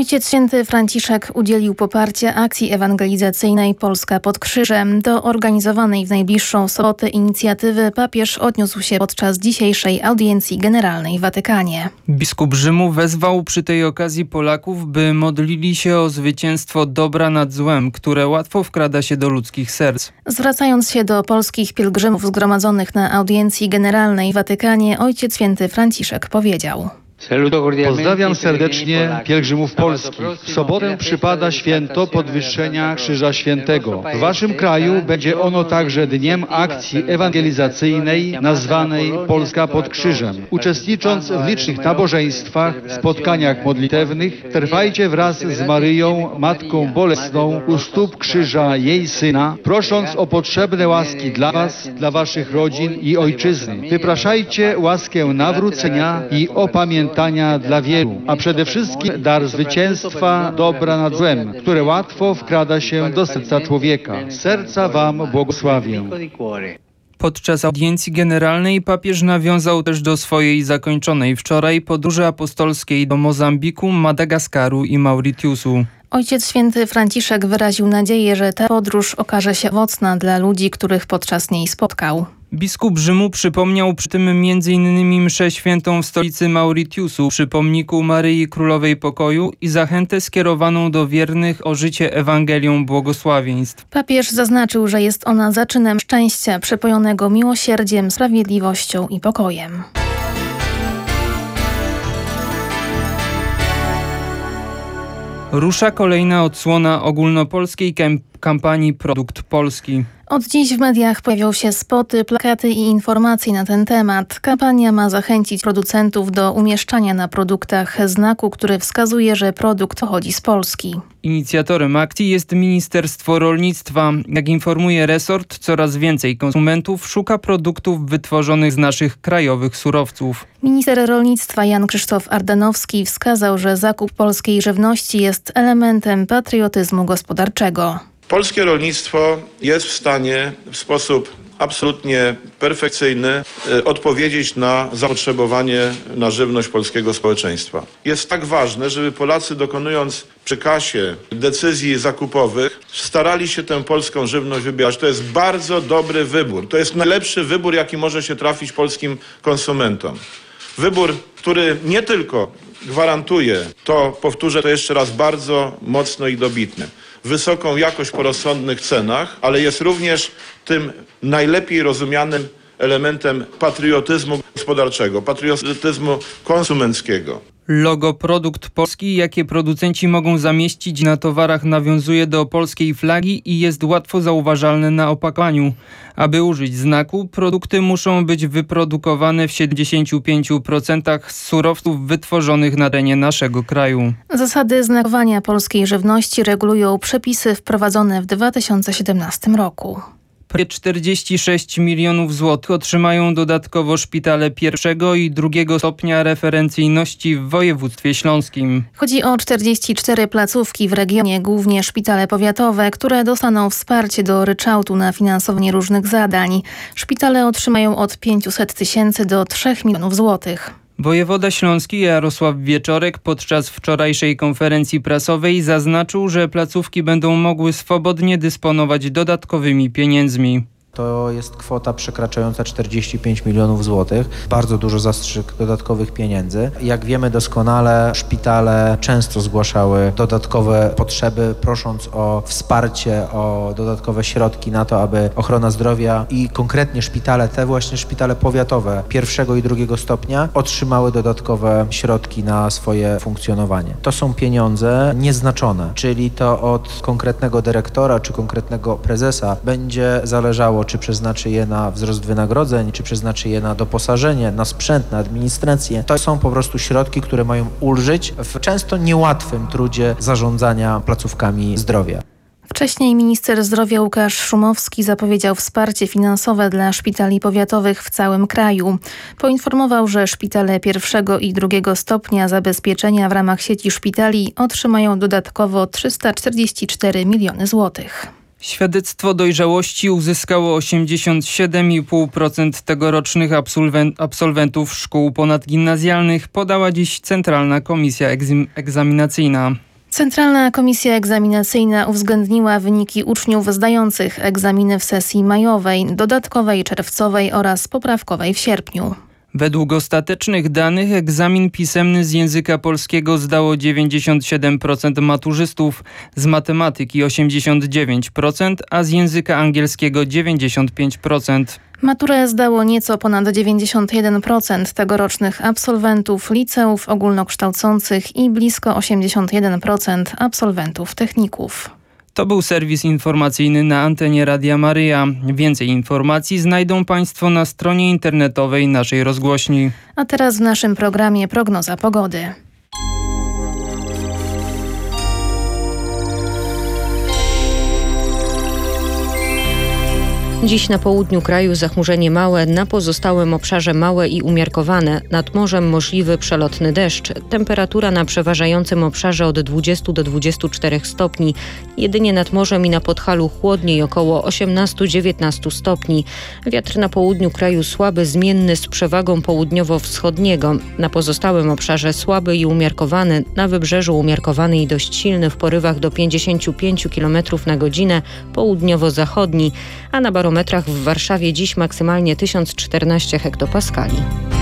Ojciec Święty Franciszek udzielił poparcia akcji ewangelizacyjnej Polska pod krzyżem. Do organizowanej w najbliższą sobotę inicjatywy papież odniósł się podczas dzisiejszej audiencji generalnej w Watykanie. Biskup Rzymu wezwał przy tej okazji Polaków, by modlili się o zwycięstwo dobra nad złem, które łatwo wkrada się do ludzkich serc. Zwracając się do polskich pielgrzymów zgromadzonych na audiencji generalnej w Watykanie, Ojciec Święty Franciszek powiedział: Pozdrawiam serdecznie pielgrzymów polskich. W sobotę przypada święto podwyższenia Krzyża Świętego. W waszym kraju będzie ono także dniem akcji ewangelizacyjnej nazwanej Polska pod krzyżem. Uczestnicząc w licznych nabożeństwach, spotkaniach modlitewnych, trwajcie wraz z Maryją, Matką Bolesną, u stóp krzyża jej Syna, prosząc o potrzebne łaski dla was, dla waszych rodzin i ojczyzny. Wypraszajcie łaskę nawrócenia i opamiętania dla wielu, a przede wszystkim dar zwycięstwa dobra nad złem, które łatwo wkrada się do serca człowieka. Z serca wam błogosławię. Podczas audiencji generalnej papież nawiązał też do swojej zakończonej wczoraj podróży apostolskiej do Mozambiku, Madagaskaru i Mauritiusu. Ojciec Święty Franciszek wyraził nadzieję, że ta podróż okaże się owocna dla ludzi, których podczas niej spotkał. Biskup Rzymu przypomniał przy tym m.in. mszę świętą w stolicy Mauritiusu przy pomniku Maryi Królowej Pokoju i zachętę skierowaną do wiernych o życie Ewangelią błogosławieństw. Papież zaznaczył, że jest ona zaczynem szczęścia przepojonego miłosierdziem, sprawiedliwością i pokojem. Rusza kolejna odsłona ogólnopolskiej kampanii Produkt Polski. Od dziś w mediach pojawią się spoty, plakaty i informacje na ten temat. Kampania ma zachęcić producentów do umieszczania na produktach znaku, który wskazuje, że produkt pochodzi z Polski. Inicjatorem akcji jest Ministerstwo Rolnictwa. Jak informuje resort, coraz więcej konsumentów szuka produktów wytworzonych z naszych krajowych surowców. Minister rolnictwa Jan Krzysztof Ardanowski wskazał, że zakup polskiej żywności jest elementem patriotyzmu gospodarczego. Polskie rolnictwo jest w stanie w sposób absolutnie perfekcyjny odpowiedzieć na zapotrzebowanie na żywność polskiego społeczeństwa. Jest tak ważne, żeby Polacy, dokonując przy kasie decyzji zakupowych, starali się tę polską żywność wybierać. To jest bardzo dobry wybór. To jest najlepszy wybór, jaki może się trafić polskim konsumentom. Wybór, który nie tylko gwarantuje, to powtórzę to jeszcze raz bardzo mocno i dobitnie, wysoką jakość po rozsądnych cenach, ale jest również tym najlepiej rozumianym elementem patriotyzmu gospodarczego, patriotyzmu konsumenckiego. Logo Produkt Polski, jakie producenci mogą zamieścić na towarach, nawiązuje do polskiej flagi i jest łatwo zauważalne na opakowaniu. Aby użyć znaku, produkty muszą być wyprodukowane w 75% z surowców wytworzonych na terenie naszego kraju. Zasady znakowania polskiej żywności regulują przepisy wprowadzone w 2017 roku. 46 milionów złotych otrzymają dodatkowo szpitale pierwszego i drugiego stopnia referencyjności w województwie śląskim. Chodzi o 44 placówki w regionie, głównie szpitale powiatowe, które dostaną wsparcie do ryczałtu na finansowanie różnych zadań. Szpitale otrzymają od 500 tysięcy do 3 milionów złotych. Wojewoda śląski Jarosław Wieczorek podczas wczorajszej konferencji prasowej zaznaczył, że placówki będą mogły swobodnie dysponować dodatkowymi pieniędzmi. To jest kwota przekraczająca 45 milionów złotych. Bardzo dużo zastrzyk dodatkowych pieniędzy. Jak wiemy doskonale, szpitale często zgłaszały dodatkowe potrzeby, prosząc o wsparcie, o dodatkowe środki na to, aby ochrona zdrowia i konkretnie szpitale, te właśnie szpitale powiatowe pierwszego i drugiego stopnia otrzymały dodatkowe środki na swoje funkcjonowanie. To są pieniądze nieznaczone, czyli to od konkretnego dyrektora czy konkretnego prezesa będzie zależało, czy przeznaczy je na wzrost wynagrodzeń, czy przeznaczy je na doposażenie, na sprzęt, na administrację. To są po prostu środki, które mają ulżyć w często niełatwym trudzie zarządzania placówkami zdrowia. Wcześniej minister zdrowia Łukasz Szumowski zapowiedział wsparcie finansowe dla szpitali powiatowych w całym kraju. Poinformował, że szpitale pierwszego i drugiego stopnia zabezpieczenia w ramach sieci szpitali otrzymają dodatkowo 344 miliony złotych. Świadectwo dojrzałości uzyskało 87,5% tegorocznych absolwentów szkół ponadgimnazjalnych, podała dziś Centralna Komisja Egzaminacyjna. Centralna Komisja Egzaminacyjna uwzględniła wyniki uczniów zdających egzaminy w sesji majowej, dodatkowej czerwcowej oraz poprawkowej w sierpniu. Według ostatecznych danych egzamin pisemny z języka polskiego zdało 97% maturzystów, z matematyki 89%, a z języka angielskiego 95%. Maturę zdało nieco ponad 91% tegorocznych absolwentów liceów ogólnokształcących i blisko 81% absolwentów techników. To był serwis informacyjny na antenie Radia Maryja. Więcej informacji znajdą Państwo na stronie internetowej naszej rozgłośni. A teraz w naszym programie prognoza pogody. Dziś na południu kraju zachmurzenie małe, na pozostałym obszarze małe i umiarkowane. Nad morzem możliwy przelotny deszcz. Temperatura na przeważającym obszarze od 20 do 24 stopni. Jedynie nad morzem i na Podhalu chłodniej, około 18-19 stopni. Wiatr na południu kraju słaby, zmienny z przewagą południowo-wschodniego. Na pozostałym obszarze słaby i umiarkowany. Na wybrzeżu umiarkowany i dość silny w porywach do 55 km na godzinę, południowo-zachodni, a na barometrach w Warszawie dziś maksymalnie 1014 hektopaskali.